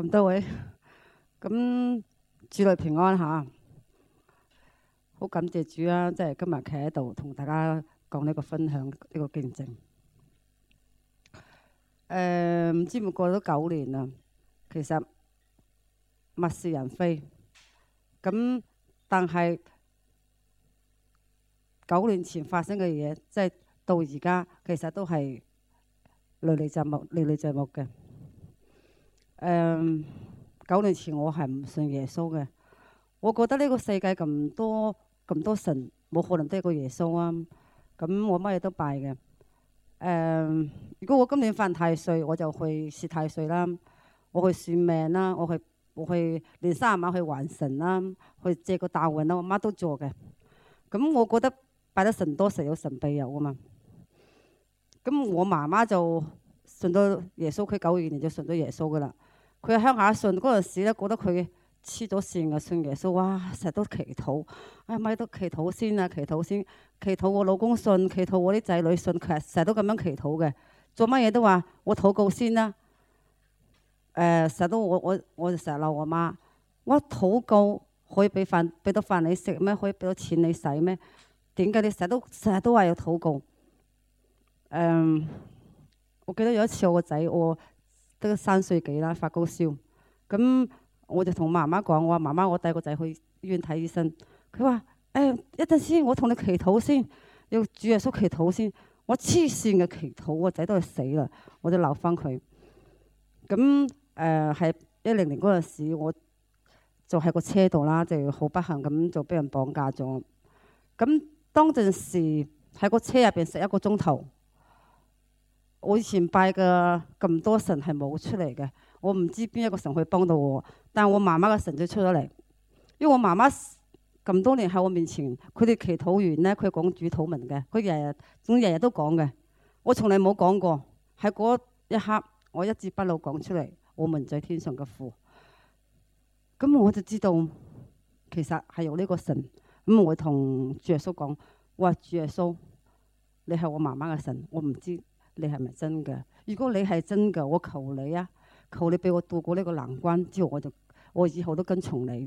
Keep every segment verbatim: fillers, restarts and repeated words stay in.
咁多位，咁主內平安嚇，好感謝主啊！即係今日企喺度同大家講呢個分享呢個見證。誒唔知咪過咗九年啦，其實物是人非，咁但係九年前發生嘅嘢，即係到而家其實都係歷歷在目、歷歷在目嘅。誒九年前我係唔信耶穌嘅，我覺得呢個世界咁多咁多神，冇可能得一個耶穌啊！咁我乜嘢都拜嘅。誒，如果我今年犯太歲，我就去試太歲啦，我去算命啦，我去我去年三十晚去還神啦，去借個大運啦，我乜都做嘅。咁我覺得拜得神多，實有神庇佑啊嘛。咁我媽媽就信到耶穌，佢九二年就信咗耶穌噶啦。佢喺鄉下信嗰陣時咧，覺得佢黐咗線啊，信耶穌，哇！成日都祈禱，哎咪都祈禱先啊，祈禱先，祈禱我老公信，祈禱我啲仔女信，其實成日都咁樣祈禱嘅，做乜嘢都話我禱告先啦。誒、呃，成日都我我我就成日鬧我媽，我禱告可以俾飯俾到飯你食咩？可以俾到錢你使咩？點解你成日都成日都話要禱告？誒、呃，我記得有一次我個仔我得三歲幾啦，發高燒，咁。我就同媽媽講，我話媽媽，我帶個仔去醫院睇醫生。佢話：誒一陣先，我同你祈禱先，要主耶穌祈禱先。我黐線嘅祈禱，我仔都係死啦，我就鬧翻佢。咁誒係一零年嗰陣時，我就喺個車度啦，就好不幸咁就俾人綁架咗。咁當陣時喺個車入邊食一個鐘頭，我以前拜嘅咁多神係冇出嚟嘅。我唔知邊一個神可以幫到我，但係我媽媽嘅神就出咗嚟，因為我媽媽咁多年喺我面前，佢哋祈禱完咧，佢講主禱文嘅，佢日日總日日都講嘅，我從來冇講過，喺嗰一刻我一字不漏講出嚟，我們在天上嘅父，咁我就知道其實係有呢個神，咁我同主耶穌講，我話主耶穌，你係我媽媽嘅神，我唔知你係咪真嘅，如果你係真嘅，我求你啊！求你俾我渡過呢個難關，之後我就我以後都跟從你。誒、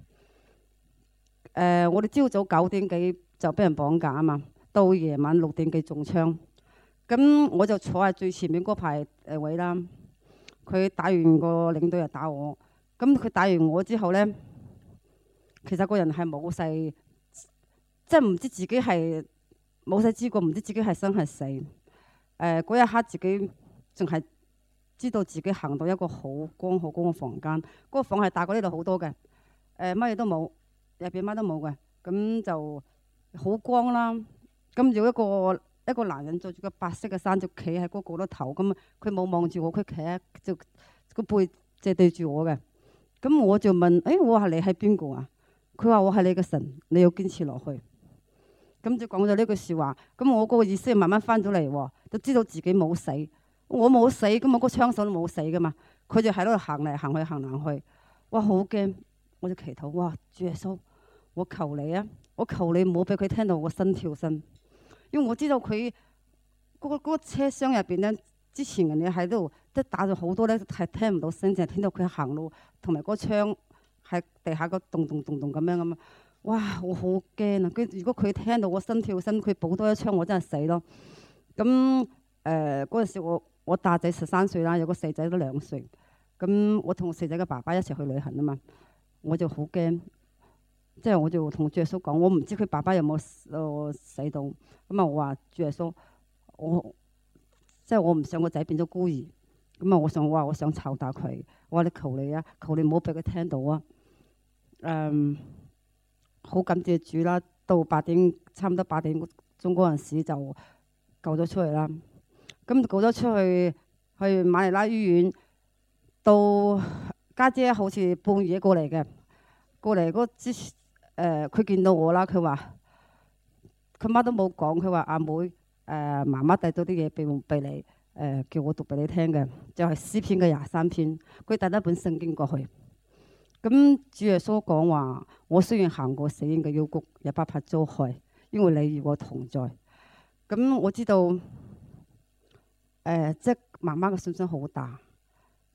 呃，我哋朝早九點幾就俾人綁架啊嘛，到夜晚六點幾中槍。咁我就坐喺最前面嗰排誒位啦。佢打完個領隊又打我，咁佢打完我之後咧，其實個人係冇細，即係唔知自己係冇細知過，唔知自己係生係死。誒、呃，嗰一刻自己仲係。知道自己行到一個好光好光嘅房間，嗰、那個房係大過呢度好多嘅，誒乜嘢都冇，入邊乜都冇嘅，咁就好光啦。咁有一個一個男人着住個白色嘅衫，就企喺嗰個角落頭，咁佢冇望住我，佢企喺就個背就對住我嘅。咁我就問：誒、哎，我話你係邊個啊？佢話我係你嘅神，你要堅持落去。咁就講咗呢句説話。咁我嗰個意思慢慢翻咗嚟，就知道自己冇死。我冇死，咁我個槍手都冇死噶嘛。佢就喺度行嚟行去行嚟去，哇好驚！我就祈禱，哇主耶穌，我求你啊，我求你唔好俾佢聽到我心跳聲，因為我知道佢嗰個嗰個車廂入邊咧，之前人哋喺度即係打咗好多咧，係聽唔到聲，淨係聽到佢行路同埋嗰槍喺地下個咚咚咚咚咁樣咁啊！哇，我好驚啊！佢如果佢聽到我心跳聲，佢補多一槍，我真係死咯。咁誒嗰陣時我。我大仔十三歲啦，有個細仔都兩歲。咁我同細仔嘅爸爸一齊去旅行啊嘛，我就好驚，即係我就同主耶穌講，我唔知佢爸爸有冇死到。咁啊，我話主耶穌，我即係我唔想個仔變咗孤兒。咁啊，我想我話我想湊大佢，我話你求你啊，求你唔好俾佢聽到啊。誒，好感謝主啦！到八點差唔多八點鐘嗰陣時就救咗出嚟啦。咁告咗出去去馬尼拉醫院，到家姐，姐好似半夜過嚟嘅，過嚟嗰之前誒，佢、呃、見到我啦，佢話佢乜都冇講，佢話阿妹誒、呃、媽媽遞咗啲嘢俾俾你，誒、呃、叫我讀俾你聽嘅，就係、是、詩篇嘅廿三篇，佢帶咗本聖經過去。咁主耶穌講話：我雖然行過死蔭嘅幽谷，也不怕遭害，因為你與我同在。咁我知道。誒、呃，即係媽媽嘅信心好大。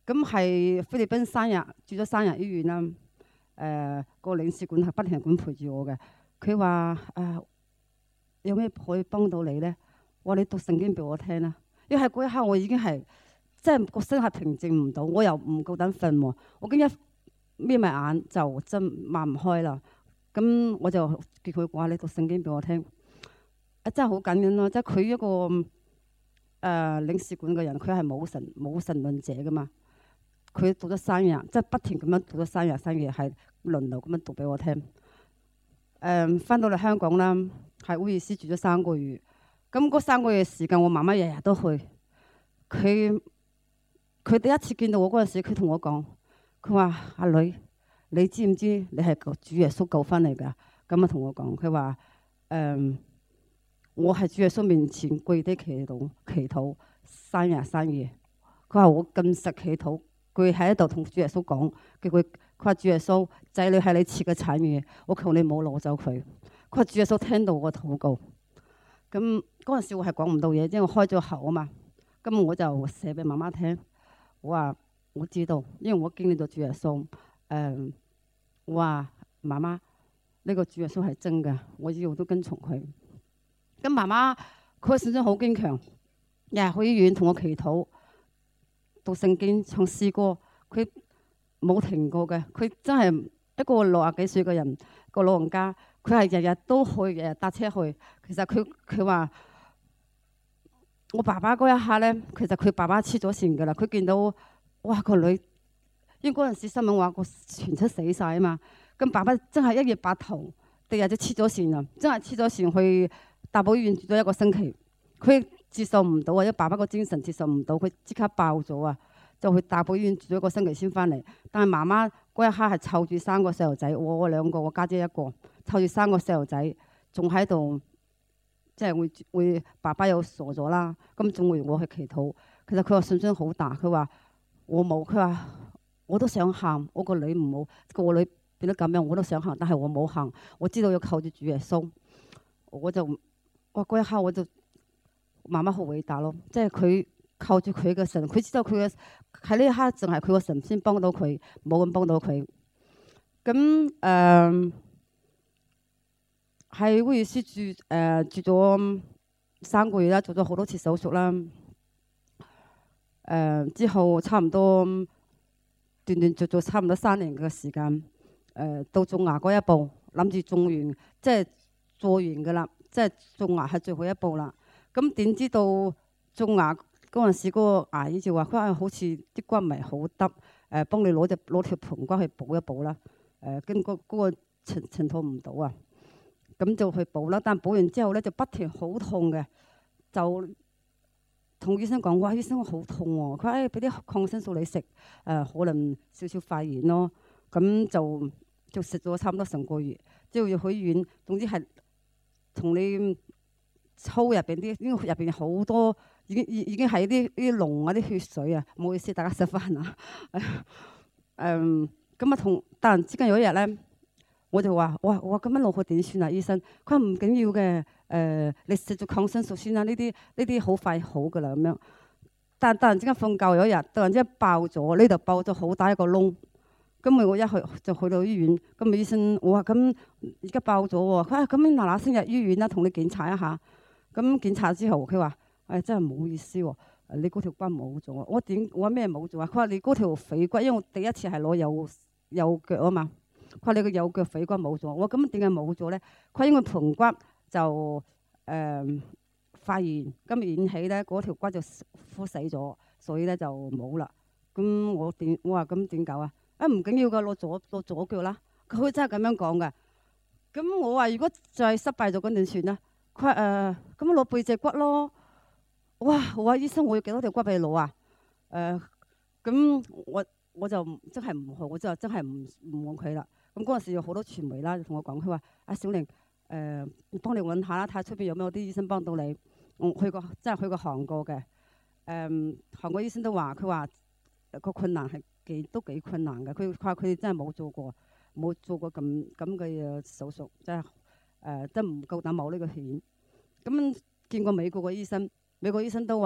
咁係菲律賓三日住咗三日醫院啦。誒、呃個領事館係不停咁陪住我嘅。佢話誒有咩可以幫到你咧？我話你讀聖經俾我聽啦。因為喺嗰一刻我已經係即係個心係平靜唔到，我又唔夠膽瞓喎。我已經一眯埋眼就真擘唔開啦。咁我就叫佢話你讀聖經俾我聽。啊，真係好感恩咯！即係佢一個誒、呃、領事館嘅人，佢係冇神冇神論者噶嘛。佢讀咗三日，即係不停咁樣讀咗三日三夜，係輪流咁樣讀俾我聽。誒、呃，翻到嚟香港啦，喺威爾斯住咗三個月。咁嗰三個月時間，我媽媽日日都去。佢佢第一次見到我嗰陣時，佢同我講：佢話阿女，你知唔知你係主耶穌救翻嚟㗎？咁啊同我講，佢話誒，我係主耶穌面前跪地祈禱，祈禱三日三夜。佢話我禁食祈禱。佢喺度同主耶穌講，叫佢佢話主耶穌，仔女係你賜嘅產業，我求你唔好攞走佢。佢話主耶穌聽到我禱告，咁嗰陣時我係講唔到嘢，因為我開咗口啊嘛。咁我就寫俾媽媽聽，我話我知道，因為我經歷咗主耶穌。誒、呃，我話媽媽呢、這個主耶穌係真嘅，我以後都跟從佢。咁媽媽佢嘅信心好堅強，日日去醫院同我祈禱。讀聖經、唱詩歌，佢冇停過嘅。佢真係一個六十幾歲嘅人，個老人家，佢係日日都去，日日搭車去。其實佢佢話我爸爸嗰一刻咧，其實佢爸爸黐咗線噶啦。佢見到哇個女，因為嗰陣時新聞話個全出死晒啊嘛。咁爸爸真係一夜白頭，第二日就黐咗線啦，真係黐咗線去大埔醫院住咗一個星期。佢接受唔到啊！因為爸爸個精神接受唔到，佢即刻爆咗啊！就去大埔醫院住咗一個星期先翻嚟。但係媽媽嗰一刻係湊住三個細路仔，我我兩個，我家姐一個，湊住三個細路仔，仲喺度，即係會會爸爸又傻咗啦。咁仲會我去祈禱。其實佢話信心好大，佢話我冇，佢話我都想喊，我個女唔好個女變得咁樣，我都想喊，但係我冇喊。我知道要靠住主耶穌，我就哇嗰一刻我就。媽媽好偉大咯，即係佢靠住佢嘅神，佢知道佢嘅喺呢一刻淨係佢個神先幫到佢，冇咁幫到佢。咁誒喺威爾斯住誒、呃、住咗三個月啦，做咗好多次手術啦。誒、呃、之後差唔多斷斷續續差唔多三年嘅時間，誒、呃、到種牙嗰一步，諗住種完即係做完㗎啦，即係種牙係最後一步啦。咁點知道種牙嗰陣時，嗰個牙醫就話：佢話好似啲骨唔係好得，誒、呃、幫你攞隻攞條盤骨去補一補啦。誒、呃、跟嗰嗰個程程度唔到啊，咁就去補啦。但係補完之後咧，就不停好痛嘅，就同醫生講：哇，醫生我好痛喎、啊！佢話：誒俾啲抗生素你食，誒、呃、可能少少肺炎咯。咁就就食咗差唔多成個月，之後要去醫院。總之係同你。抽入邊啲，因為入邊好多已經已已經係啲啲膿啊啲血水啊，唔好意思，大家食飯啊。誒咁啊，同突然之間有一日咧，我就話：哇，我咁樣落去點算啊？醫生，佢話唔緊要嘅，誒、呃，你食咗抗生素先啦，呢啲呢啲好快好噶啦咁樣。但突然之間瞓覺有一日，突然之間爆咗，呢度爆咗好大一個窿。咁咪我一去就去到醫院，咁咪醫生我話：咁而家爆咗喎。佢話：咁你嗱嗱聲入醫院啦，同你檢查一下。咁檢查之後，佢話：誒、哎、真係唔好意思喎，你嗰條骨冇咗。我點我話咩冇咗啊？佢話你嗰條腓骨，因為我第一次係攞右右腳啊嘛。佢話你個右腳腓骨冇咗。我話咁點解冇咗咧？佢話因為盤骨就誒、呃、發炎，咁引起咧嗰條骨就枯死咗，所以咧就冇啦。咁我點我話咁點搞啊？啊唔緊要㗎，攞左攞左腳啦。佢真係咁樣講㗎。咁我話如果再失敗咗，咁點算咧？佢話誒咁攞背脊骨咯。哇！我話醫生，我要幾多條骨俾你攞啊？誒、呃、咁我我就真係唔去，我就真係唔唔往佢啦。咁嗰陣時有好多傳媒啦，同我講，佢話阿小玲誒，我幫你揾下啦，睇下出邊有冇啲醫生幫到你。我去過真係去過韓國嘅，誒、呃、韓國醫生都話佢話個困難係幾都幾困難嘅。佢話佢哋真係冇做過冇做過咁咁嘅手術，真係誒真唔夠膽冒呢個險。咁見過美國嘅醫生，美國醫生都話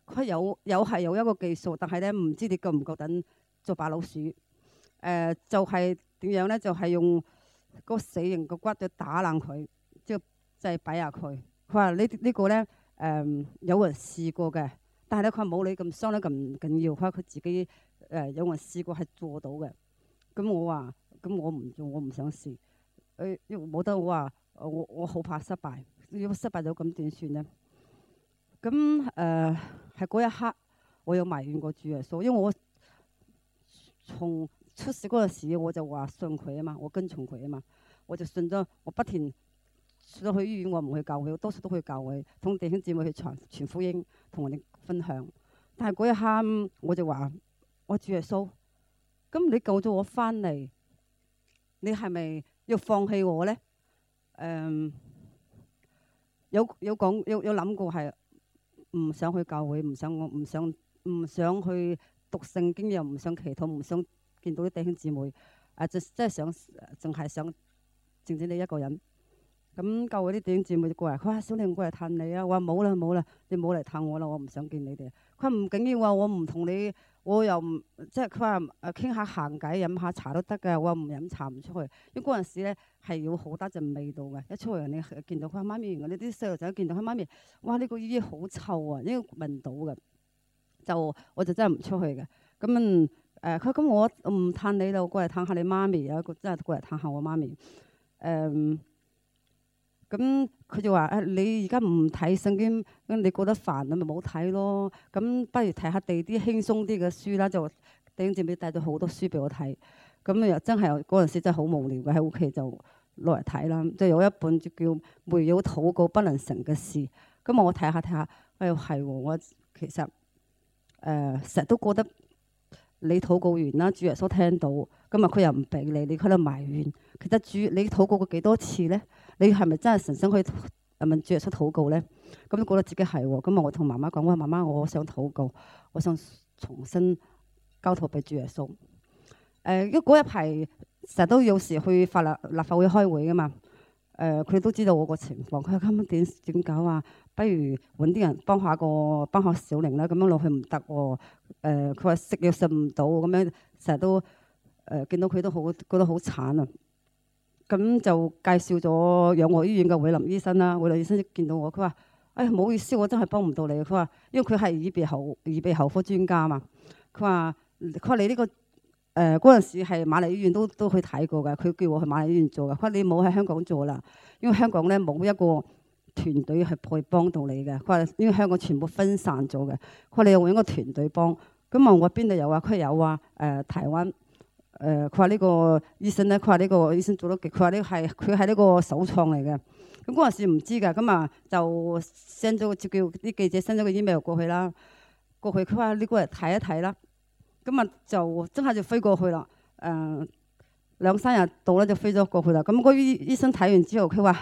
佢有有係有一個技術，但係咧唔知你夠唔夠膽做白老鼠。誒、呃、就係、是、點樣咧？就係、是、用個死人個骨就打爛佢，即係即係擺下佢。佢話呢呢個咧誒有人試過嘅，但係咧佢話冇你咁傷得咁緊要。佢話佢自己誒、呃、有人試過係做到嘅。咁我話咁我唔做，我唔想試。誒冇得我話我我好怕失敗。如果失敗咗咁點算咧？咁誒係嗰一刻，我有埋怨過主耶穌，因為我從出事嗰陣時我就話信佢啊嘛，我跟從佢啊嘛，我就信咗。我不停除咗去醫院，我唔去教會，多數都去教會，同弟兄姊妹去傳傳福音，同人哋分享。但係嗰一刻我就話：我主耶穌，咁你救咗我翻嚟，你係咪要放棄我咧？誒、嗯、有有講有有諗過係。唔想去教會，唔想我唔想唔想去讀聖經，又唔想祈禱，唔想見到啲弟兄姊妹。啊，就真係想，淨係想靜靜你一個人。咁教會啲弟兄姊妹就過嚟，佢話：小玲過嚟探你啊！我話冇啦冇啦，你冇嚟探我啦，我唔想見你哋。佢話唔緊要啊，我唔同你，我又唔即係佢話誒傾下閒偈，飲下茶都得㗎。我話唔飲茶唔出去，因為嗰陣時咧係要好得陣味道嘅。一出去你見到佢話媽咪，我哋啲細路仔見到佢媽咪，哇！呢個衣好臭啊，呢個聞到嘅，就我就真係唔出去嘅。咁嗯誒，佢咁我唔探你啦，我過嚟探下你媽咪啊！個真係過嚟探下我媽咪誒。咁佢就話：誒、啊，你而家唔睇聖經，咁你覺得煩，你咪冇睇咯。咁不如睇下地啲輕鬆啲嘅書啦。就弟兄姊妹帶咗好多書俾我睇。咁又真係嗰陣時真係好無聊嘅，喺屋企就攞嚟睇啦。就有一本就叫《沒有禱告不能成嘅事》。咁我睇下睇下，哎呀係喎！我其實誒成日都覺得你禱告完啦，主耶穌聽到，咁啊佢又唔俾你，你喺度埋怨。其實主你禱告過幾多次咧？你係咪真係誠心去問主耶穌禱告咧？咁都覺得自己係喎。咁啊，我同媽媽講：我話媽媽，我想禱告，我想重新交託俾主耶穌。誒、呃，因為嗰一排成日都有時去法律立法會開會噶嘛。誒、呃，佢哋都知道我個情況。佢話：今日點點搞啊？不如揾啲人幫下個幫下小玲啦。咁樣落去唔得喎。誒、呃，佢話食藥食唔到，咁樣成日都誒、呃、見到佢都好覺得好慘啊！咁就介紹咗養和醫院嘅偉林醫生啦。偉林醫生一見到我，佢話：哎呀，唔好意思，我真係幫唔到你。佢話：因為佢係耳鼻喉耳鼻喉科專家嘛。佢話：佢話你呢個誒嗰陣時係瑪麗醫院都都去睇過㗎。佢叫我去瑪麗醫院做㗎。佢話你冇喺香港做啦，因為香港咧冇一個團隊係可以幫到你嘅。佢話因為香港全部分散咗嘅。佢話你又揾個團隊幫。咁問我邊度有啊？佢有啊。誒、呃，台灣。誒，佢話呢個醫生咧，佢話呢個醫生做得極，佢話呢係佢係呢個首創嚟嘅。咁嗰陣時唔知㗎，咁啊就 send 咗個叫啲記者 send 咗個 email 過去啦。過去佢話你過嚟睇一睇啦。咁啊就真係就飛過去啦。誒、呃、兩三日到咧就飛咗過去啦。咁嗰醫醫生睇完之後，佢話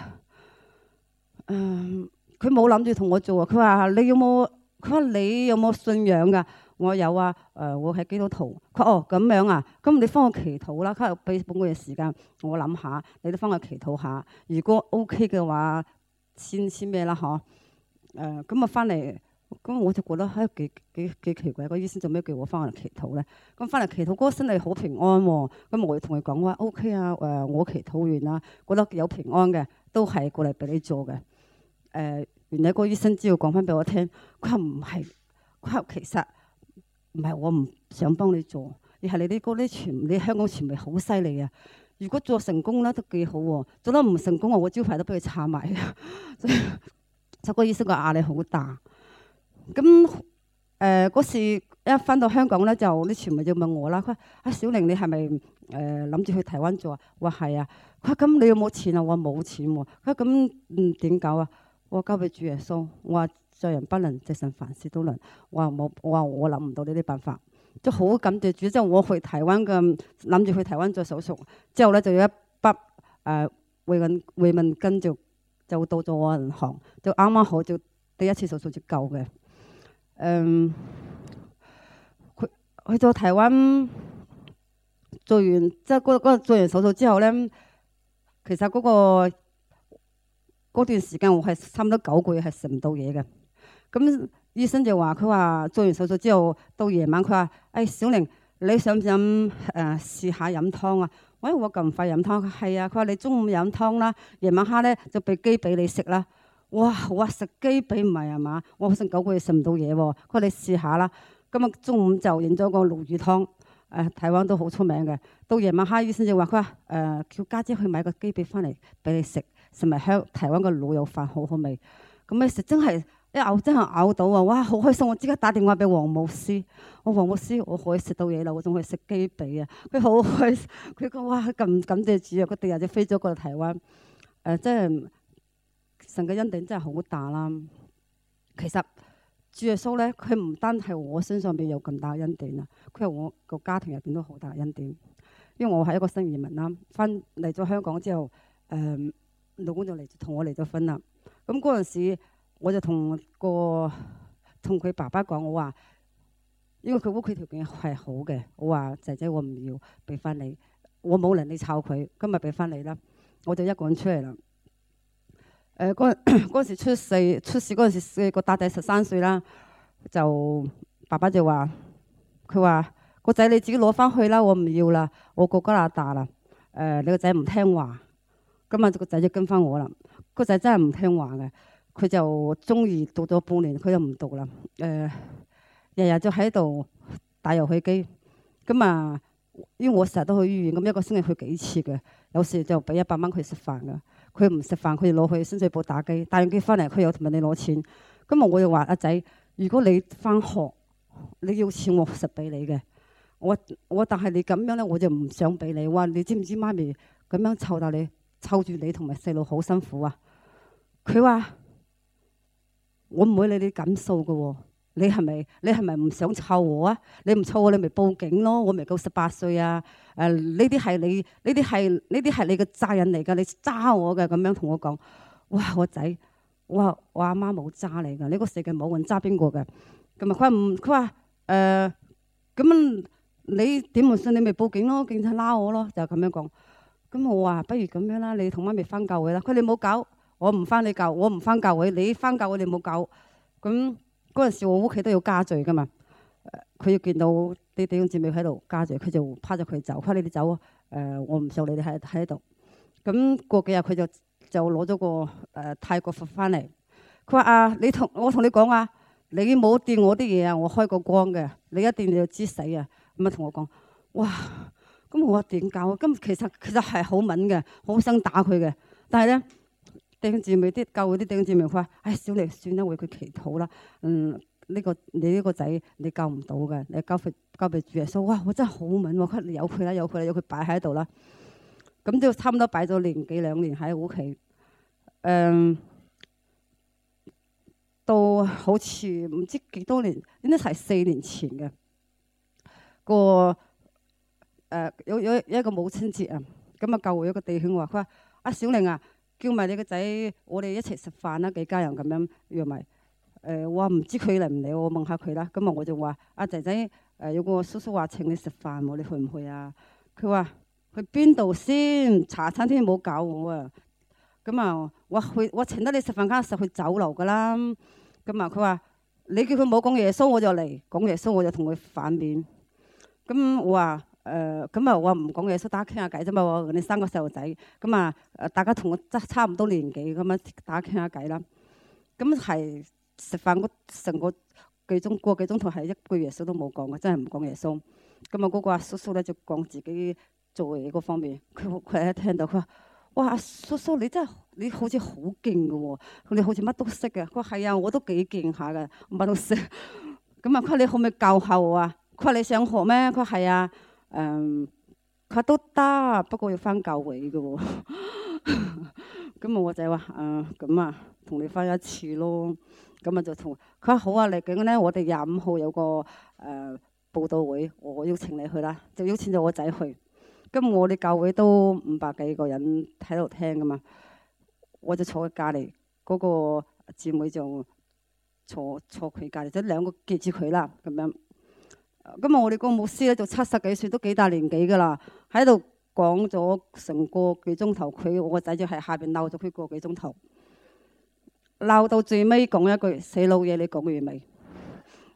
誒佢冇諗住同我做啊。佢話你有冇？佢話你有冇信仰㗎？我有啊，誒、呃，我係基督徒。佢哦咁樣啊，咁你幫我祈禱啦。佢又俾半個月時間，我諗下，你都幫我祈禱下。如果 OK 嘅話，先先咩啦？嗬，誒咁啊翻嚟，咁我就覺得唉幾幾幾奇怪，個醫生做咩叫我翻嚟祈禱咧？咁翻嚟祈禱，嗰個身體好平安喎、哦。咁我同佢講話 OK 啊，誒、呃、我祈禱完啦，覺得有平安嘅，都係過嚟俾你做嘅。誒、呃，原來個醫生只要講翻俾我聽，佢話唔係，佢話其實。唔係我唔想幫你做，而係你啲嗰啲傳，你香港傳媒好犀利啊！如果做成功咧都幾好喎，做得唔成功啊，我招牌都俾佢拆埋。所以，就個醫生個壓力好大。咁誒嗰時一翻到香港咧，就啲傳媒就問我啦，佢話：阿小玲你係咪誒諗住去台灣做啊？我話係啊。佢話：咁你有冇錢啊？我話冇錢喎。佢話：咁嗯點搞啊？我交俾主耶穌。我話。在人不能，即神凡事都能。我話冇，我話我諗唔到呢啲辦法，即係好感謝主。之後我去台灣嘅，諗住去台灣做手術，之後咧就有一筆誒慰問慰問金就就到咗我銀行，就啱啱好就第一次手術就夠嘅。嗯，去去到台灣做完即係嗰嗰做完手術之後咧，其實嗰個嗰段時間我係差唔多九個月係食唔到嘢嘅。咁醫生就話佢話做完手術之後到夜晚，佢話：誒小玲，你想唔想誒試下飲湯啊？喂，我咁快飲湯？佢係啊，佢話你中午飲湯啦，夜晚黑咧就俾雞髀你食啦。哇！我食雞髀唔係啊嘛，我好似九個月食唔到嘢喎。佢話你試下啦。今日中午就飲咗個鱸魚湯，誒、呃、台灣都好出名嘅。到夜晚黑醫生就話佢話誒叫家姐去買個雞髀翻嚟俾你食，食埋香台灣個滷肉飯好好味。咁你食真係一咬真係咬到啊！哇，好開心！我即刻打電話俾黃牧師，我黃牧師我可以食到嘢啦，我仲可以食雞髀啊！佢好開心，佢講哇咁感謝主啊！佢第日就飛咗過嚟台灣，誒、呃、真係神嘅恩典真係好大啦。其實主耶穌咧，佢唔單係我身上邊有咁大恩典啊，佢係我個家庭入邊都好大恩典。因為我係一個新移民啦，翻嚟咗香港之後，誒、呃、老公就嚟同我離咗婚啦。咁嗰陣時，我就同個同佢爸爸講，我話因為佢屋企條件係好嘅，我話仔仔我唔要，俾翻你，我冇能力湊佢，今日俾翻你啦，我就一個人出嚟啦。誒嗰嗰陣時出世出事嗰陣時，個大仔十三歲啦，就爸爸就話佢話個仔你自己攞翻去啦，我唔要啦，我過加拿大啦。誒、呃、你個仔唔聽話，咁啊個仔就跟翻我啦。個仔真係唔聽話嘅，佢就中意讀咗半年，佢就唔讀啦。誒日日就喺度打遊戲機，咁啊因為我成日都去醫院，咁一個星期去幾次嘅，有時就俾一百蚊佢食飯噶。佢唔食飯，佢就攞去深水埗打機，打完機翻嚟佢又同人哋攞錢。咁啊我就話阿仔，如果你翻學你要錢，我實俾你嘅。我我但係你咁樣咧，我就唔想俾你。話你知唔知媽咪咁樣湊大你，湊住你同埋細路好辛苦啊？佢話我唔會理你感受噶喎。你係咪你係咪唔想湊我啊？你唔湊我，你咪報警咯！我未夠十八歲啊！誒呢啲係你呢啲係呢啲係你嘅責任嚟㗎，你揸我嘅咁樣同我講。哇！我仔，我話我阿媽冇揸你㗎，呢個世界冇人揸邊個嘅。咁啊佢話唔佢話誒咁你點唔信你咪報警咯，警察拉我咯，就咁樣講。咁我話不如咁樣啦，你同媽咪翻教會啦。佢哋冇搞，我唔翻你教，我唔翻教會，你翻教會你冇搞咁。嗰陣時我屋企都有家聚噶嘛，佢、呃、要見到啲弟兄姊妹喺度家聚，佢就拋咗佢走，拋你哋走，誒、呃、我唔受你哋喺喺度。咁過幾日佢就就攞咗個誒、呃、泰國佛翻嚟，佢話啊你同我同你講啊，你冇掂我啲嘢啊，我開個光嘅，你一掂你就知死啊！咁啊同我講，哇！咁我話點搞？咁其實其實係好敏嘅，好想打佢嘅，但係咧。弟兄姊妹啲教會啲弟兄姊妹佢話：唉，小麗算啦，為佢祈禱啦。嗯，呢、這個你呢個仔你救唔到嘅，你交俾交俾主耶穌。哇！我真係好敏喎，佢由佢啦，由佢啦，由佢擺喺度啦。咁就差唔多擺咗年幾兩年喺屋企。嗯，到好似唔知幾多年，應該係四年前嘅個誒、呃、有有一個母親節啊。咁啊，教會有個弟兄話：佢話阿小玲啊。叫埋你個仔，我哋一齊食飯啦，幾家人咁樣約埋。誒、呃，我話唔知佢嚟唔嚟，我問下佢啦。咁啊，我就話阿仔仔誒有個叔叔話請你食飯喎，你去唔去啊？佢話去邊度先？茶餐廳冇搞我啊。咁啊，我去我請得你食飯，梗係實去酒樓噶啦。咁啊，佢話你叫佢冇講耶穌，我就嚟講耶穌，我就同佢反面。咁我話。誒咁啊！我唔講嘢，所以大家傾下偈啫嘛。我你生個細路仔，咁啊誒大家同我差差唔多年紀，咁樣大家傾下偈啦。咁係食飯嗰成個幾鐘個幾鐘頭係一句耶穌都冇講嘅，真係唔講耶穌。咁啊嗰個阿叔叔咧就講自己做嘢嗰方面，佢佢一聽到佢話：哇！阿叔叔你真係你好似好勁嘅喎，你好似乜都識嘅。佢話係啊，我都幾勁下嘅，乜都識。咁啊佢話你可唔可以教下我啊？佢話你想學咩？佢話係啊。誒，佢、um, 都得，不過要翻教會嘅喎。咁啊，我仔話誒，咁啊，同你翻一次咯。咁啊，就同佢話好啊，嚟緊咧，我哋廿五號有個誒、呃、佈道會，我邀請你去啦，就邀請咗我仔去。咁我哋教會都五百幾個人喺度聽噶嘛，我就坐喺隔離，嗰、那個姊妹就坐坐佢隔離，即係兩個夾住佢啦，咁樣。咁啊！我哋個牧師咧就七十幾歲，都幾大年紀噶啦，喺度講咗成個幾鐘頭。佢我個仔就喺下邊鬧咗佢個幾鐘頭，鬧到最尾講一句：死老嘢，你講完未？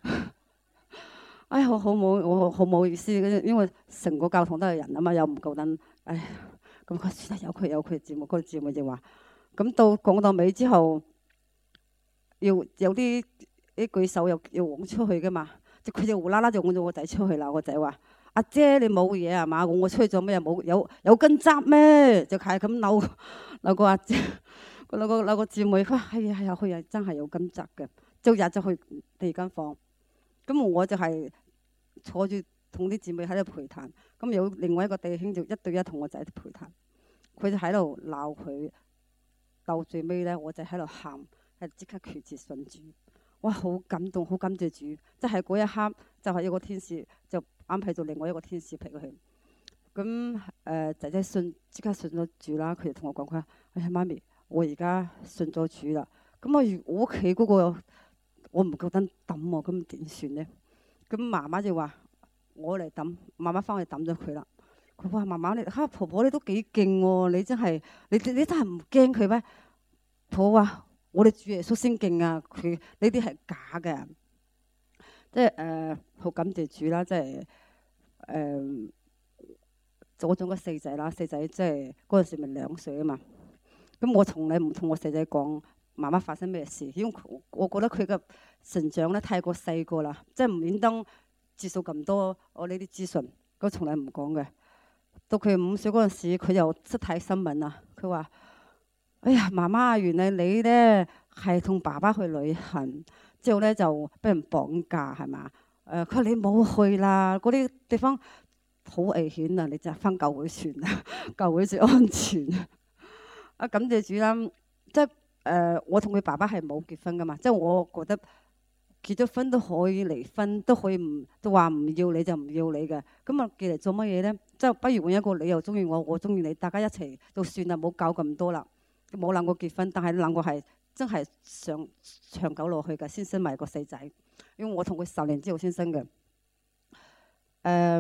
哎呀，我好冇我好冇意思，因為成個教堂都係人啊嘛，又唔夠膽，哎呀，咁佢算啦，有佢有佢節目，嗰個節目就話，咁到講到尾之後，要有啲啲舉手又要往出去噶嘛，就佢就無啦啦就往咗我仔出去啦，我仔話：阿姐你冇嘢係嘛？我我出去做咩？冇有有根針咩？就係咁扭扭個阿姐，個扭個扭個姊妹，佢話係啊係啊，佢係真係有根針嘅，就入咗去第二間房。咁我就係坐住同啲姊妹喺度陪談，咁有另外一個弟兄就一對一同我仔陪談，佢就喺度鬧佢，到最尾咧我仔喺度喊，係即刻決志信主，哇好感動，好感謝主，即係嗰一刻就係有個天使就安排咗另外一個天使陪佢去，咁誒仔仔信即刻信咗主啦，佢就同我講佢話：哎呀媽咪，我而家信咗主啦，咁我我屋企嗰個。我唔夠膽抌喎，咁點算咧？咁媽媽就話：我嚟抌，媽媽翻去抌咗佢啦。佢話：媽媽你嚇婆婆你都幾勁喎，你真係你你真係唔驚佢咩？婆婆話：我哋主耶穌先勁啊，佢呢啲係假嘅。即係誒，好感謝主啦！即係誒，我仲個四仔啦，四仔即係嗰陣時咪兩歲啊嘛。咁我從來唔同我四仔講媽媽發生咩事，因為我覺得佢嘅成長咧太過細個啦，即係唔應當接受咁多我呢啲資訊，我從來唔講嘅。到佢五歲嗰陣時，佢又識睇新聞啦。佢話：哎呀，媽媽，原來你咧係同爸爸去旅行，之後咧就俾人綁架係嘛？誒，佢話你冇去啦，嗰啲地方好危險啊！你就翻教會算啦，教會最安全。啊，感謝主啦！即係。誒、呃，我同佢爸爸係冇結婚噶嘛，即係我覺得結咗婚都可以離婚，都可以唔都話唔要你就唔要你嘅。咁啊，寄嚟做乜嘢咧？即係不如揾一個你又中意我，我中意你，大家一齊就算啦，冇搞咁多啦。冇諗過結婚，但係諗過係真係想長久落去嘅，先生埋個細仔。因為我同佢十年之後先生嘅。誒、呃，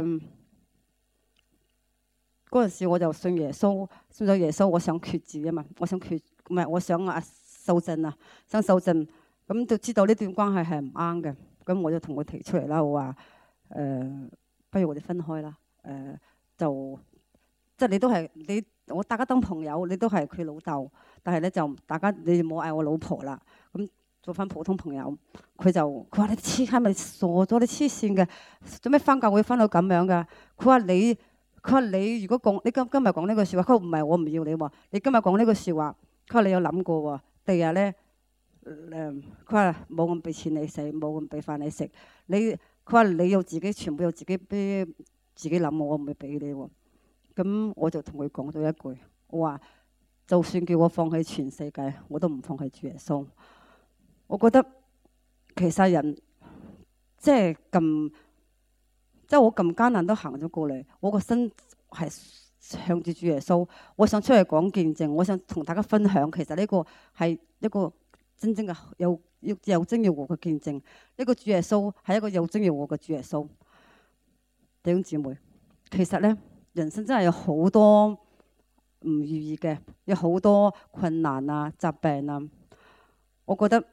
嗰陣時我就信耶穌，信咗耶穌，我想決志啊嘛，我想決。唔係，我想啊修正啊，想修正，咁就知道呢段關係係唔啱嘅，咁我就同佢提出嚟啦。我話誒、呃，不如我哋分開啦。誒、呃，就即係你都係你，我大家當朋友，你都係佢老豆，但係咧就大家你冇嗌我老婆啦。咁做翻普通朋友，佢就佢話你黐係咪傻咗？你黐線嘅，做咩翻教會翻到咁樣㗎？佢話你佢話你如果講你今今日講呢句説話，佢話唔係我唔要你喎，你今日講呢句説話。佢話你有諗過喎？第二日咧，誒，佢話冇咁俾錢你食，冇咁俾飯你食。你佢話你要自己全部要自己俾自己諗，我唔會俾你喎。咁我就同佢講咗一句，我話就算叫我放棄全世界，我都唔放棄主耶穌。我覺得其實人即係咁，即係我咁艱難都行咗過嚟，我個心係向住主耶穌，我想出去講見證，我想同大家分享。其實呢個係一個真正嘅有有有真有活嘅見證。呢個主耶穌係一個有真有活嘅主耶穌。弟兄姊妹，其實咧人生真係有好多唔如意嘅，有好多困難啊、疾病啊。我覺得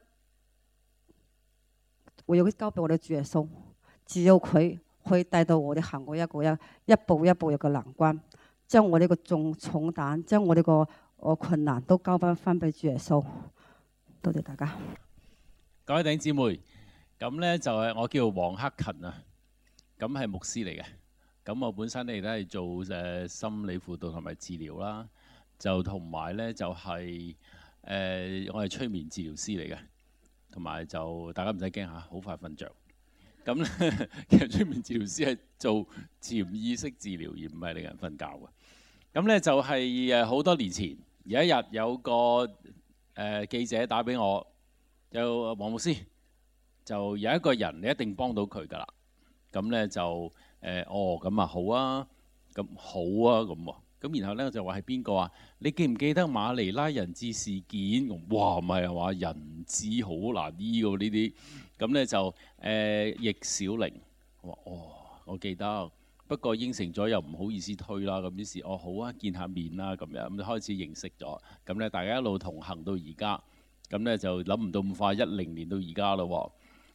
我要交俾我哋主耶穌，只有佢可以帶到我哋行過一個一一步一步一個難關。將我呢個重重擔，將我呢個我困難都交翻翻俾主耶穌。多謝大家。 各位弟兄姊妹，咁咧就係我叫黃克勤啊，咁係牧師嚟嘅。咁我本身咧都係做誒心理輔導同埋治療啦，就同埋咧就係、是、誒、呃、我係催眠治療師嚟嘅，同埋就大家唔使驚嚇，好快瞓着。咁咧，其實催眠治療師係做潛意識治療，而唔係令人瞓覺嘅。咁咧就係誒好多年前有一日有個誒、呃、記者打俾我，就黃牧師，就有一個人你一定幫到佢㗎啦。咁咧就誒、呃、哦咁啊好啊，咁好啊咁喎。咁然後咧就話係邊個啊？你記唔記得馬尼拉人質事件？哇唔係啊話人質好難醫㗎呢啲。咁咧就誒、呃、易小玲，我話哦，我記得，不過應承咗又唔好意思推啦，咁於是哦好啊，見下面啦咁樣，咁就開始認識咗，咁咧大家一路同行到而家，咁咧就諗唔到咁快一零年到而家咯喎，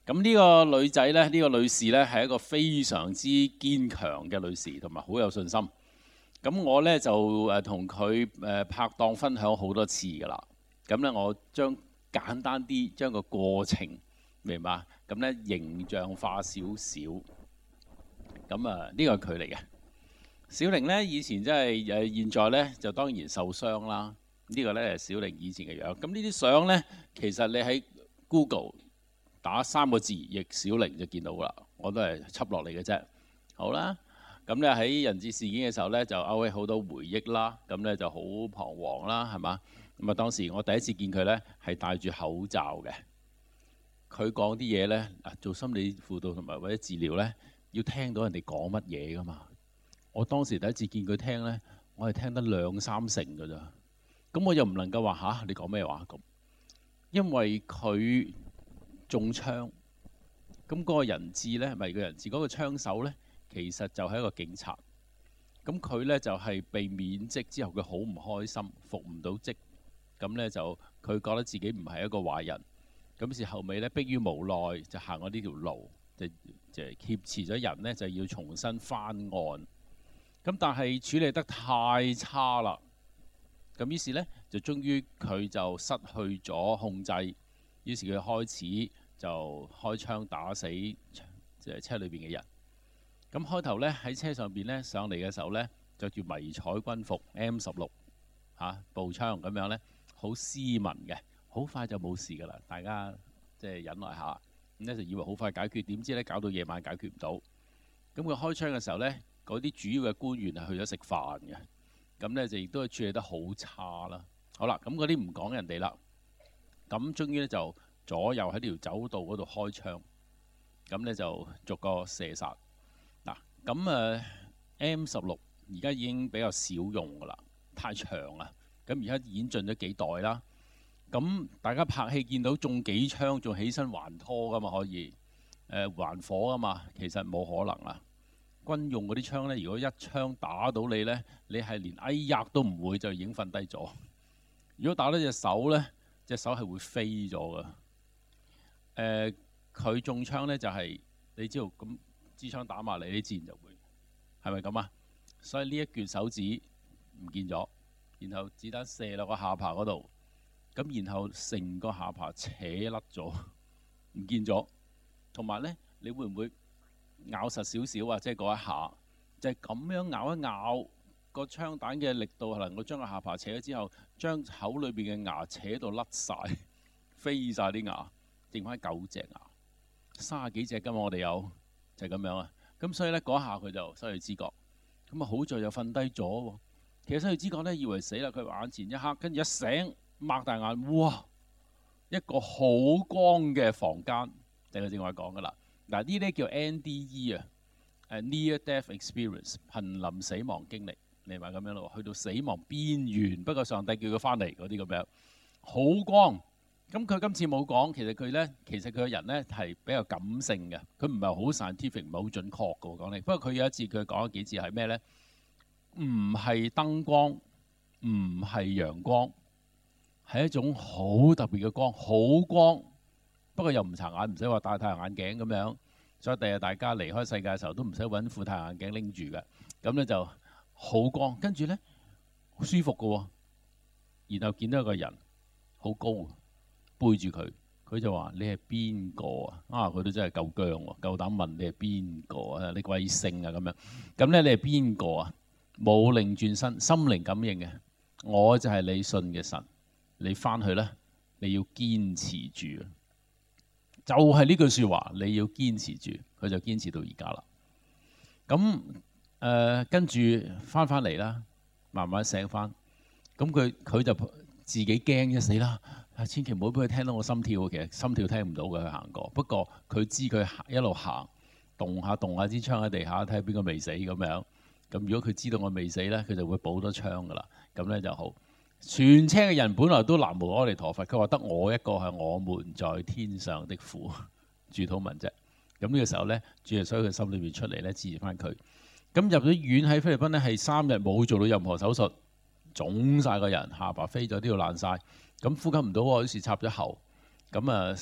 咁呢個女仔咧，呢、呢個女士咧係一個非常之堅強嘅女士，同埋好有信心。咁我咧就誒同佢誒拍檔分享好多次㗎啦。咁咧我將簡單啲將個過程明白，咁咧形象化少少。咁啊呢個係佢嚟嘅。小玲咧以前真係誒，現在咧就當然受傷啦。呢、呢個咧係小玲以前嘅樣。咁呢啲相咧其實你喺 Google 打三個字易小玲就見到啦，我都係輯落嚟嘅啫。好啦，咁咧喺人質事件嘅時候咧，就勾起好多回憶啦。咁咧就好彷徨啦，係嘛？咁啊當時我第一次見佢咧係戴住口罩嘅。佢講啲嘢咧，啊做心理輔導同埋或者治療咧，要聽到人哋講乜嘢噶嘛。我當時第一次見佢聽咧，我係聽得兩三成㗎咋。咁我又唔能夠話吓你講咩話咁，因為佢中槍，咁嗰個人質咧，唔係個人質，嗰個槍手咧，其實就係一個警察。咁佢咧就係被免職之後，佢好唔開心，復唔到職。咁咧就佢覺得自己唔係一個壞人。咁是後尾咧，迫於無奈就行咗呢條路，就就挾持咗人咧，就要重新翻案。咁但係處理得太差啦。咁於是咧，就終於佢就失去咗控制。於是佢開始就開槍打死即係車裏邊嘅人。咁開頭咧喺車上邊咧上嚟嘅時候咧，着住迷彩軍服 M 十六嚇步槍咁樣咧，好斯文嘅，好快就冇事㗎啦。大家即係忍耐下，咁咧就以為好快解決，點知咧搞到夜晚解決唔到。咁佢開槍嘅時候咧，嗰啲主要嘅官員係去咗食飯嘅，咁咧就亦都係處理得好差啦。好啦，咁嗰啲唔講人哋啦。咁終於咧就左右喺條走道嗰度開槍，咁咧就逐個射殺。嗱，咁誒 M 十六而家已經比較少用噶啦，太長啦。咁而家演進咗幾代啦。咁大家拍戲見到中幾槍，仲起身還拖噶嘛？可以誒、呃、還火噶嘛？其實冇可能啊！軍用嗰啲槍咧，如果一槍打到你咧，你係連哎呀都唔會就已經瞓低咗。如果打到隻手咧，隻手係會飛咗㗎。誒、呃，佢中槍咧就係、是、你知道咁支槍打埋嚟，你自然就會係咪咁啊？所以呢一撅手指唔見咗，然後子彈射落個下巴嗰度，咁然後成個下巴扯甩咗，唔見咗。同埋咧，你會唔會咬實少少啊？即係嗰一下，就係、是、咁樣咬一咬。個槍彈嘅力度係能夠將個下巴扯咗之後，將口裏邊嘅牙扯到甩晒，飛晒啲牙，剩翻九隻牙，三十幾隻㗎嘛，我哋有就係、是、咁樣啊。咁所以咧嗰下佢就失去知覺，咁啊好在又瞓低咗喎。其實失去知覺咧，以為死啦，佢眼前一黑，跟住一醒，擘大眼，哇！一個好光嘅房間，就係正話講㗎啦。嗱呢啲叫 N D E 啊，誒 Near Death Experience 瀕臨死亡經歷。你話咁樣咯，去到死亡邊緣，不過上帝叫佢翻嚟嗰啲咁樣，好光。咁佢今次冇講，其實佢咧，其實佢個人咧係比較感性嘅，佢唔係好 scientific，唔係好準確嘅講你。不過佢有一次佢講咗幾次係咩咧？唔係燈光，唔係陽光，係一種好特別嘅光，好光。不過又唔搽眼，唔使話戴太陽眼鏡咁樣。所以第日大家離開世界嘅時候都唔使揾副太陽眼鏡拎住嘅。咁咧就。好光，跟住咧好舒服嘅喎、哦，然後見到一個人好高，背住佢，佢就話：你係邊個啊？啊，佢都真係夠薑喎，夠膽問你係邊個啊？你貴姓啊？咁樣，咁咧你係邊個啊？冇擰轉身，心靈感應嘅，我就係你信嘅神，你翻去咧，你要堅持住，就係呢句説話，你要堅持住，佢就堅持到而家啦。咁。誒、呃、跟住翻返嚟啦，慢慢醒翻。咁佢佢就自己驚咗死啦，千祈唔好俾佢聽到我心跳。其實心跳聽唔到嘅，佢行過。不過佢知佢一路行，動下動下支槍喺地下，睇下邊個未死咁樣。咁如果佢知道我未死咧，佢就會補多槍噶啦。咁咧就好。全車嘅人本來都南無阿彌陀佛，佢話得我一個係我們在天上的父，主禱文啫。咁呢個時候咧，主耶穌喺佢心裏邊出嚟咧，支持翻佢。咁入咗院喺菲律賓咧，係三日冇做到任何手術，腫晒個人，下巴飛咗，呢度爛晒，咁呼吸唔到喎，於是插咗喉。咁啊，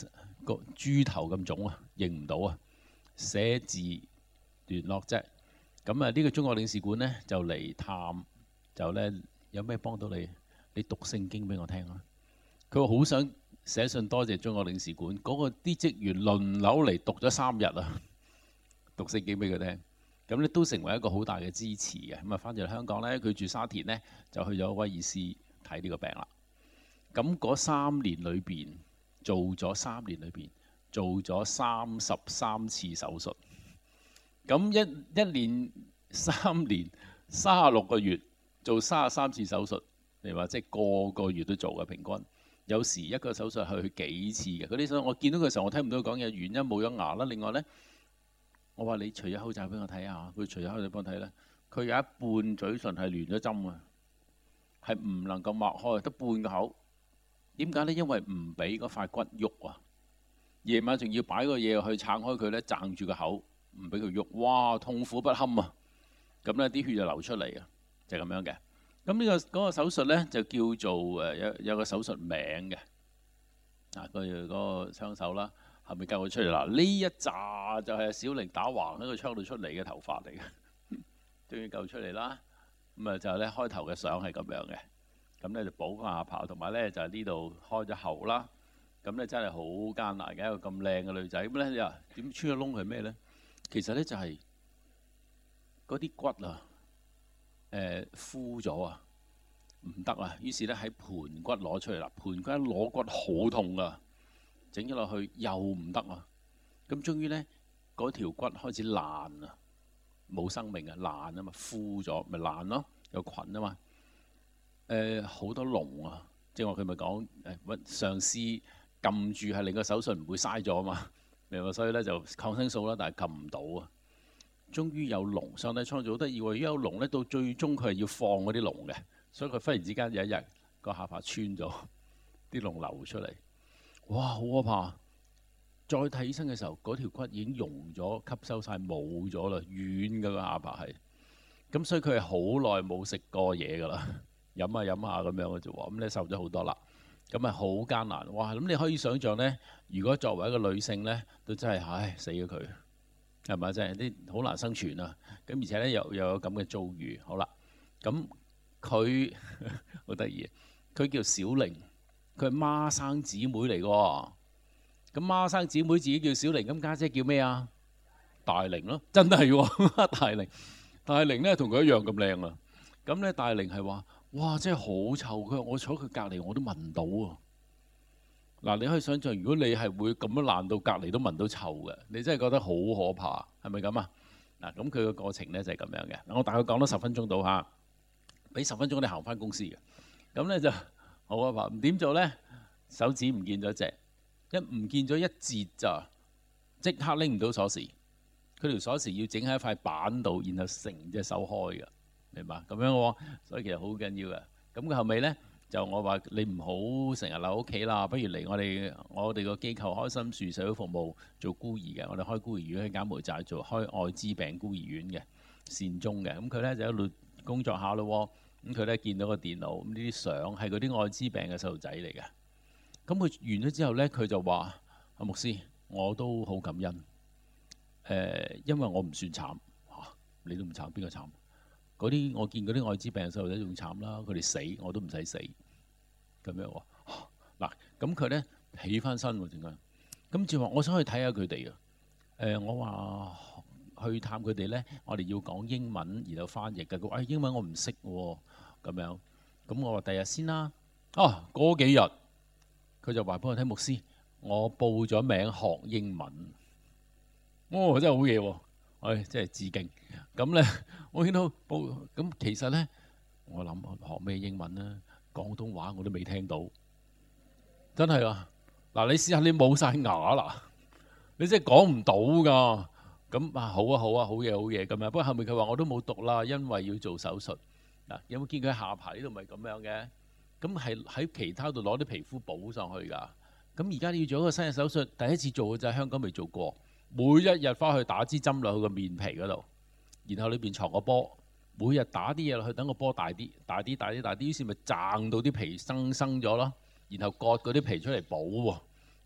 個豬頭咁腫啊，認唔到啊，寫字聯絡啫。咁啊，呢個中國領事館咧就嚟探，就咧有咩幫到你？你讀聖經俾我聽啊！佢話好想寫信多謝中國領事館，嗰、那個啲職員輪流嚟讀咗三日啊，讀聖經俾佢聽。咁咧都成為一個好大嘅支持嘅。咁啊，翻咗嚟香港咧，佢住沙田咧，就去咗威爾斯睇呢個病啦。咁嗰三年裏邊做咗三年裏邊做咗三十三次手術。咁一一年三年三十六個月做三十三次手術，你話即係個個月都做嘅平均。有時一個手術係去幾次嘅。嗰啲手術我見到佢嘅時候，我聽唔到佢講嘢，原因冇咗牙啦。另外咧，我話你除咗口罩俾我睇下，佢除咗口罩俾我睇咧，佢有一半嘴唇係亂咗針啊，係唔能夠擘開，得半個口。點解咧？因為唔俾嗰塊骨喐啊！夜晚仲要擺個嘢去撐開佢咧，撐住個口，唔俾佢喐。哇，痛苦不堪啊！咁咧啲血就流出嚟啊，就係咁樣嘅。咁呢個嗰個手術咧就叫做誒有有個手術名嘅啊，佢嗰個槍手啦，後面救佢出嚟啦。呢一紮就係小玲打橫喺個窗度出嚟嘅頭髮嚟嘅，終於救出嚟啦。咁啊就咧開頭嘅相係咁樣嘅。咁咧就補個下巴，同埋咧就係呢度開咗喉啦。咁咧真係好艱難嘅，一個咁靚嘅女仔。咁咧你話點穿咗窿係咩咧？其實咧就係嗰啲骨啊，誒枯咗啊，唔得啊。於是咧喺盤骨攞出嚟啦。盤骨一攞骨好痛噶，整咗落去又唔得啊。咁終於咧嗰條骨開始爛啊，冇生命啊，爛啊嘛，枯咗咪爛咯，有菌啊嘛。誒好、呃、多膿啊！即係話佢咪講誒揾嘗試撳住係令個手術唔會嘥咗啊嘛，明白？所以咧就抗生素啦，但係撳唔到啊。終於有膿，上帝創造好得意喎！如果有膿咧，到最終佢係要放嗰啲膿嘅，所以佢忽然之間有一日個下巴穿咗，啲膿流出嚟，哇！好可怕！再睇醫生嘅時候，嗰條骨已經溶咗、吸收晒，冇咗啦，軟嘅個下巴係。咁所以佢係好耐冇食過嘢㗎啦。飲下飲下咁樣嘅啫喎，咁咧瘦咗好多啦，咁啊好艱難，哇！咁你可以想像咧，如果作為一個女性咧，都真係唉死咗佢，係咪？真係啲好難生存啊！咁而且咧又又有咁嘅遭遇，好啦，咁佢好得意，佢叫小玲，佢係孖生姊妹嚟嘅，咁孖生姊妹自己叫小玲，咁家姐叫咩啊？大玲咯，真係喎，大玲，大玲咧同佢一樣咁靚啊！咁咧大玲係話。哇！真係好臭，佢話我坐佢隔離我都聞到啊！嗱，你可以想象，如果你係會咁樣爛到隔離都聞到臭嘅，你真係覺得好可怕，係咪咁啊？嗱，咁佢個過程咧就係咁樣嘅。我大概講多十分鐘到嚇，俾十分鐘你行翻公司嘅。咁咧就好可怕，唔點做咧？手指唔見咗隻，一唔見咗一截咋，即刻拎唔到鎖匙。佢條鎖匙要整喺一塊板度，然後成隻手開嘅。明白咁樣喎，所以其實好緊要嘅。咁佢後尾咧就我話你唔好成日留屋企啦，不如嚟我哋我哋個機構開心樹社會服務做孤兒嘅，我哋開孤兒院喺柬埔寨做開愛滋病孤兒院嘅善終嘅。咁佢咧就喺度工作下咯。咁佢咧見到個電腦，咁呢啲相係嗰啲愛滋病嘅細路仔嚟嘅。咁佢完咗之後咧，佢就話：阿牧師，我都好感恩。誒、呃，因為我唔算慘嚇、啊，你都唔慘，邊個慘？嗰啲我見嗰啲愛滋病細路仔仲慘啦，佢哋死我都唔使死咁樣喎。嗱，咁佢咧起翻身喎，點解？咁就話我想去睇下佢哋啊。誒，我話去探佢哋咧，我哋要講英文，然後翻譯嘅。佢話：英文我唔識喎，咁樣。咁我話第日先啦。啊，嗰幾日佢就話俾我聽，牧師，我報咗名學英文。哦，真係好嘢喎！唉，真係致敬。咁咧，我見到報咁，其實咧，我諗學咩英文咧？廣東話我都未聽到，真係啊！嗱，你試下你冇晒牙啦，你真係講唔到㗎。咁啊，好啊，好啊，好嘢，好嘢咁樣。不過後面佢話我都冇讀啦，因為要做手術。嗱，有冇見佢下巴呢度咪咁樣嘅？咁係喺其他度攞啲皮膚補上去㗎。咁而家你要做一個新嘅手術，第一次做嘅就係香港未做過。每一日翻去打支針落去個面皮嗰度，然後裏邊藏個波，每日打啲嘢落去，等個波大啲、大啲、大啲、大啲，於是咪掙到啲皮生生咗咯，然後割嗰啲皮出嚟補喎。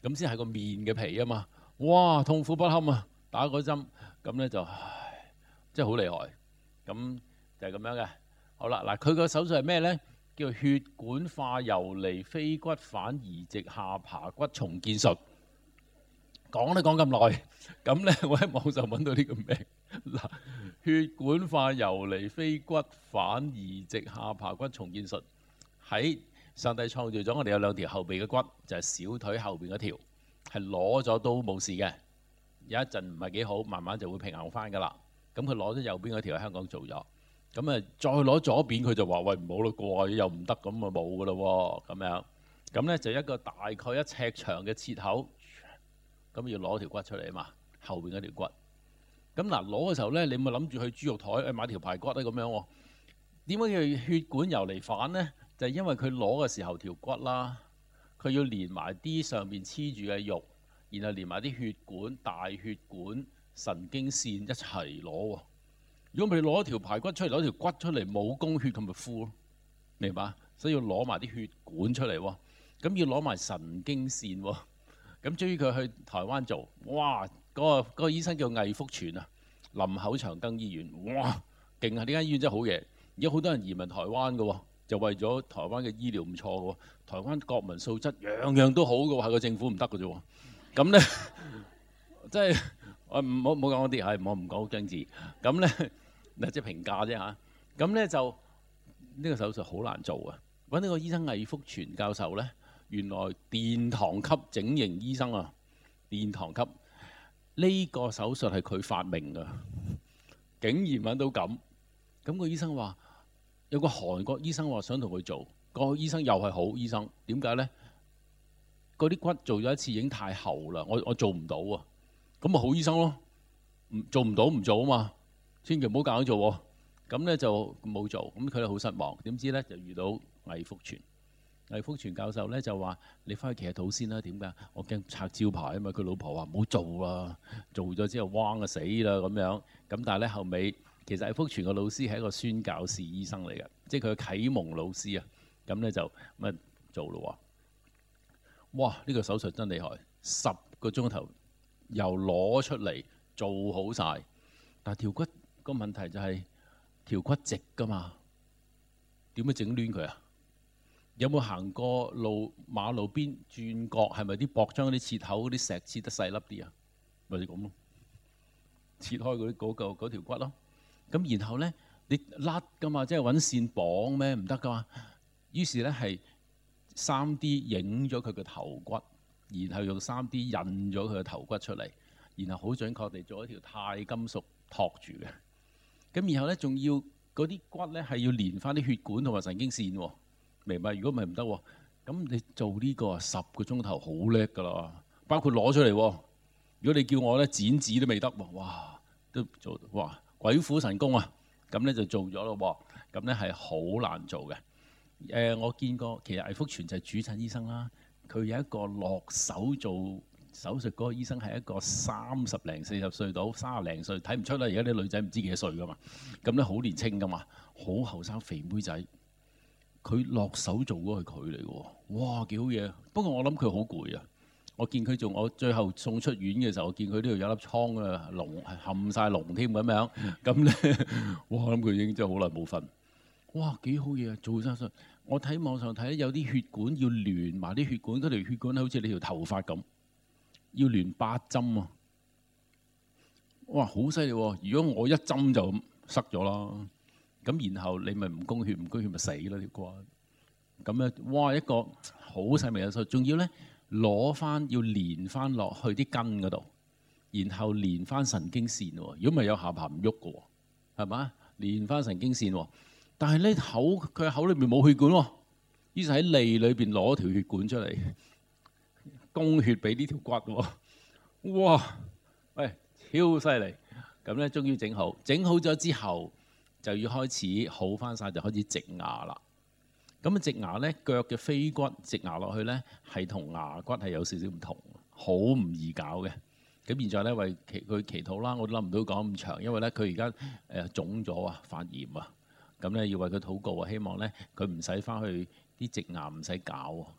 咁先係個面嘅皮啊嘛。哇，痛苦不堪啊！打嗰針咁咧就唉，真係好厲害。咁就係咁樣嘅。好啦，嗱，佢個手術係咩咧？叫血管化游離非骨反移植下爬骨重建術。講都講咁耐，咁咧我喺網上揾到呢個名。嗱，血管化游離非骨反移植下爬骨重建術，喺上帝創造咗我哋有兩條後備嘅骨，就係小腿後邊嗰條，係攞咗都冇事嘅。有一陣唔係幾好，慢慢就會平衡翻噶啦。咁佢攞咗右邊嗰條喺香港做咗，咁啊再攞左邊佢就話：喂，唔好啦，過又唔得，咁啊冇噶咯喎，咁樣。咁咧就一個大概一尺長嘅切口，咁要攞條骨出嚟啊嘛，後邊嗰條骨。咁嗱攞嘅時候咧，你咪諗住去豬肉台誒買條排骨咧咁樣喎。點解叫血管游離反咧？就係因為佢攞嘅時候條骨啦，佢要連埋啲上邊黐住嘅肉，然後連埋啲血管、大血管、神經線一齊攞喎。如果唔係攞條排骨出嚟，攞條骨出嚟冇供血同埋敷咯，明白？所以要攞埋啲血管出嚟喎。咁要攞埋神經線喎。咁至於佢去台灣做，哇！嗰、嗰個嗰個醫生叫魏福全啊，林口長庚醫院，哇，勁啊！呢間醫院真係好嘢。而家好多人移民台灣嘅喎，就為咗台灣嘅醫療唔錯嘅喎。台灣國民素質樣樣都好嘅喎，係個政府唔得嘅啫喎。咁咧，即係我唔好唔好講嗰啲，係我唔講政治。咁咧嗱，即係評價啫嚇。咁咧就呢、呢個手術好難做啊！揾呢個醫生魏福全教授咧，原來殿堂級整形醫生啊，殿堂級。呢、呢個手術係佢發明㗎，竟然揾到咁。咁個醫生話有個韓國醫生話想同佢做，個醫生又係好醫生，點解呢？嗰啲骨做咗一次已經太厚啦，我我做唔到啊。咁咪好醫生咯，唔做唔到唔做啊嘛，千祈唔好夾硬做喎。咁咧就冇做，咁佢哋好失望。點知咧就遇到魏福全，魏福全教授咧就話：你翻去祈禱先啦。點解？我驚拆招牌啊嘛。佢老婆話唔好做啦，做咗之後彎啊死啦咁樣。咁但係咧後尾。其實魏福全個老師係一個宣教士醫生嚟嘅，即係佢嘅啟蒙老師啊。咁咧就乜做咯喎？哇！呢、這個手術真厲害，十個鐘頭又攞出嚟做好晒。但係條骨個問題就係、是、條骨直㗎嘛，點樣整攣佢啊？有冇行過路馬路邊轉角？係咪啲薄將啲切口嗰啲石切得細粒啲啊？咪就咁咯，切開嗰啲嗰嚿嗰條骨咯。咁然後咧，你甩噶嘛，即係揾線綁咩？唔得噶嘛。於是咧係三 D 影咗佢嘅頭骨，然後用三 D 印咗佢嘅頭骨出嚟，然後好準確地做一條鈦金屬托住嘅。咁然後咧仲要嗰啲骨咧係要連翻啲血管同埋神經線喎，明白？如果唔係唔得喎。咁你做呢個十個鐘頭好叻噶啦，包括攞出嚟喎。如果你叫我咧剪紙都未得喎，哇都做哇！鬼斧神工啊！咁咧就做咗咯喎，咁咧係好難做嘅。誒、呃，我見過，其實魏福全就係主診醫生啦。佢有一個落手做手術嗰個醫生係一個三十零四十歲到三十零歲，睇唔出啦。而家啲女仔唔知幾多歲噶嘛，咁咧好年青噶嘛，好後生肥妹仔。佢落手做嗰係佢嚟嘅喎，哇幾好嘢！不過我諗佢好攰啊。我見佢做，我最後送出院嘅時候，我見佢呢度有粒瘡啊，膿係冚晒膿添咁樣。咁咧，哇！我諗佢已經真係好耐冇瞓。哇，幾好嘢啊！做手術，我睇網上睇有啲血管要連埋啲血管，嗰條血管好似你條頭髮咁，要連八針啊！哇，好犀利喎！如果我一針就塞咗啦，咁然後你咪唔供血，唔供血咪死咯條骨。咁咧，哇！一個好細微嘅手術，仲要咧。攞翻要連翻落去啲筋嗰度，然後連翻神經線喎。如果唔係有下巴唔喐嘅喎，係嘛？連翻神經線喎。但係咧口佢口裏邊冇血管喎，於是喺脷裏邊攞條血管出嚟供血俾呢條骨喎。哇！喂，超犀利！咁咧終於整好，整好咗之後就要開始好翻晒，就開始植牙啦。咁啊，植牙咧，腳嘅飛骨植牙落去咧，係同牙骨係有少少唔同，好唔易搞嘅。咁現在咧為祈佢祈禱啦，我都諗唔到講咁長，因為咧佢而家誒腫咗啊，發炎啊，咁咧要為佢禱告啊，希望咧佢唔使翻去啲植牙唔使搞，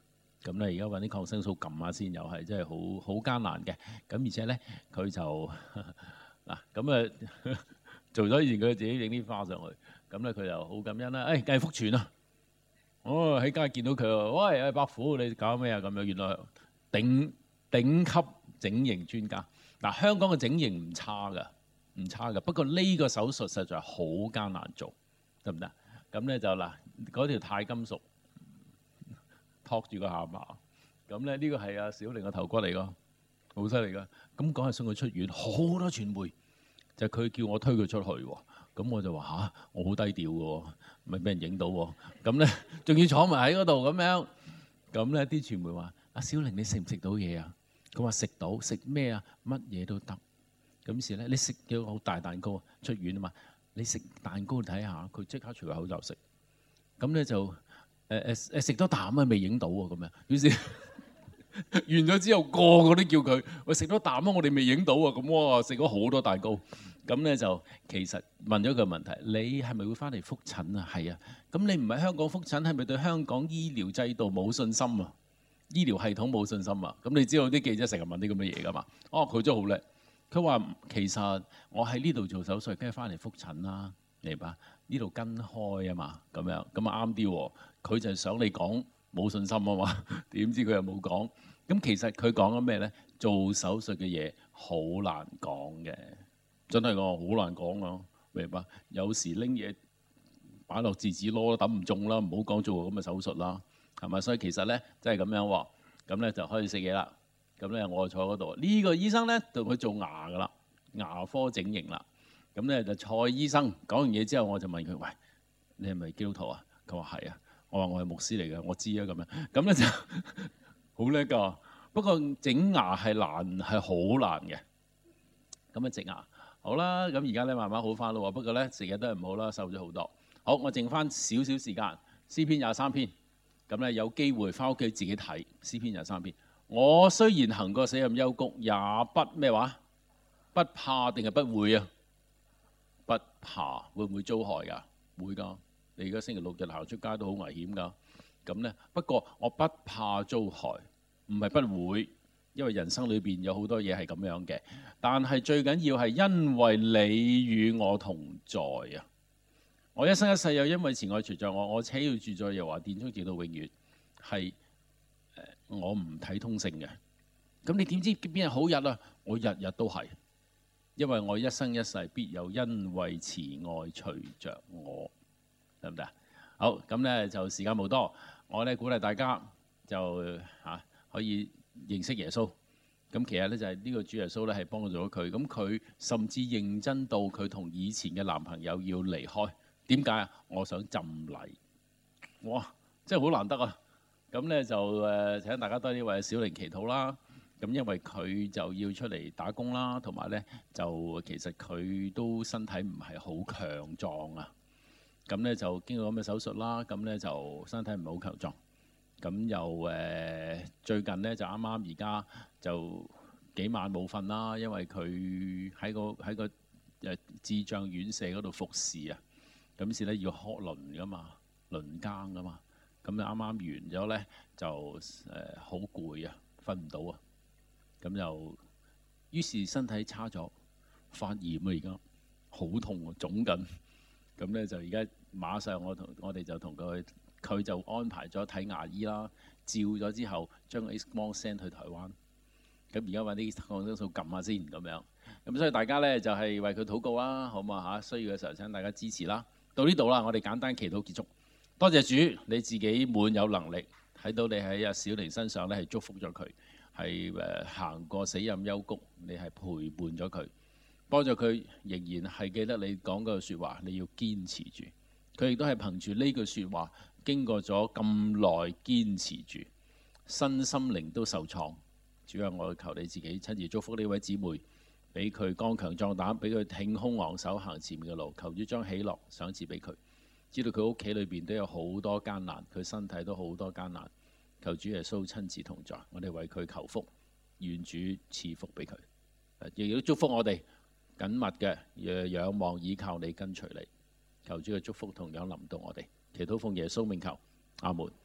咁咧而家揾啲抗生素撳下先，又係真係好好艱難嘅。咁而且咧佢就嗱咁啊做咗以前佢自己影啲花上去，咁咧佢就好感恩啦。誒繼續福傳啊！哦喺街見到佢話：喂，伯父你搞咩啊？咁樣原來頂頂級整形專家。嗱，香港嘅整形唔差㗎，唔差㗎。不過呢個手術實在好艱難做，得唔得？咁咧就嗱嗰條鈦金屬托住個下巴，咁咧呢個係阿小玲嘅頭骨嚟㗎，好犀利㗎。咁講係送佢出院，好多傳媒就佢叫我推佢出去喎。咁我就話吓，我好低調嘅喎，咪俾人影到喎。咁咧仲要坐埋喺嗰度咁樣。咁咧啲傳媒話：阿小玲你食唔食到嘢啊？佢話食到，食咩啊？乜嘢都得。咁時咧，你食咗好大蛋糕出院啊嘛，你食蛋糕睇下，佢即刻除個口罩食。咁咧就誒誒誒食多啖啊，未影到喎咁樣。於是完咗之後，個個都叫佢喂食多啖啊，我哋未影到啊。咁哇食咗好多蛋糕。咁咧就其實問咗個問題：你係咪會翻嚟覆診啊？係啊。咁你唔喺香港覆診，係咪對香港醫療制度冇信心啊？醫療系統冇信心啊！咁你知道啲記者成日問啲咁嘅嘢㗎嘛？哦，佢真係好叻。佢話其實我喺呢度做手術，梗係翻嚟覆診啦，明白？呢度跟開啊嘛，咁樣咁啊啱啲喎。佢就係想你講冇信心啊嘛，點知佢又冇講。咁其實佢講緊咩咧？做手術嘅嘢好難講嘅，真係個好難講啊，明白？有時拎嘢擺落字紙攞都揼唔中啦，唔好講做咁嘅手術啦。係咪？所以其實咧，真係咁樣喎。咁咧就可以食嘢啦。咁咧我坐嗰度，呢個醫生咧就去做牙噶啦，牙科整形啦。咁咧就蔡醫生講完嘢之後，我就問佢：喂，你係咪基督徒啊？佢話係啊。我話我係牧師嚟嘅，我知啊咁樣。咁咧就好叻㗎。不過整牙係難，係好難嘅。咁啊植牙好啦。咁而家咧慢慢好翻咯喎。不過咧成日都係唔好啦，瘦咗好多。好，我剩翻少少時間，詩篇廿三篇。咁咧有機會翻屋企自己睇詩篇廿三篇。我雖然行過死蔭幽谷，也不咩話？不怕定係不會啊？不怕，會唔會遭害㗎？會㗎。你而家星期六日行出街都好危險㗎。咁咧，不過我不怕遭害，唔係不會，因為人生裏邊有好多嘢係咁樣嘅。但係最緊要係因為你與我同在啊！我一生一世又因為慈愛隨著我，我且要住在耶和華殿中直到永遠。係誒，我唔睇通勝嘅。咁你點知邊日好日啊？我日日都係，因為我一生一世必有因為慈愛隨著我，得唔得啊？好，咁咧就時間冇多，我咧鼓勵大家就嚇、啊、可以認識耶穌。咁其實咧就係呢個主耶穌咧係幫助咗佢，咁佢甚至認真到佢同以前嘅男朋友要離開。點解啊？我想浸禮，哇！真係好難得啊！咁咧就誒請大家多啲為小玲祈禱啦。咁因為佢就要出嚟打工啦，同埋咧就其實佢都身體唔係好強壯啊。咁咧就經過咁嘅手術啦，咁咧就身體唔係好強壯。咁又誒、呃、最近咧就啱啱而家就幾晚冇瞓啦，因為佢喺個喺個誒智障院舍嗰度服侍啊。咁時咧要學輪噶嘛，輪更噶嘛。咁就啱啱完咗咧，就誒好攰啊，瞓唔到啊。咁就於是身體差咗，發炎啊，而家好痛啊，腫緊。咁咧就而家馬上我同我哋就同佢，佢就安排咗睇牙醫啦。照咗之後，將個 X 光 send 去台灣。咁而家揾啲抗生素撳下先咁樣。咁所以大家咧就係為佢禱告啦，好嘛嚇？需要嘅時候請大家支持啦。到呢度啦，我哋簡單祈禱結束。多謝主，你自己滿有能力，睇到你喺阿小玲身上咧係祝福咗佢，係誒行過死蔭幽谷，你係陪伴咗佢，幫助佢仍然係記得你講嗰句説話，你要堅持住。佢亦都係憑住呢句説話，經過咗咁耐堅持住，身心靈都受創。主啊，我求你自己親自祝福呢位姊妹，俾佢剛強壯膽，俾佢挺胸昂首行前面嘅路。求主將喜樂賞賜俾佢。知道佢屋企裏邊都有好多艱難，佢身體都好多艱難。求主耶穌親自同在，我哋為佢求福，願主賜福俾佢。亦都祝福我哋緊密嘅仰望倚靠你跟隨你。求主嘅祝福同樣臨到我哋。祈禱奉耶穌名求，阿門。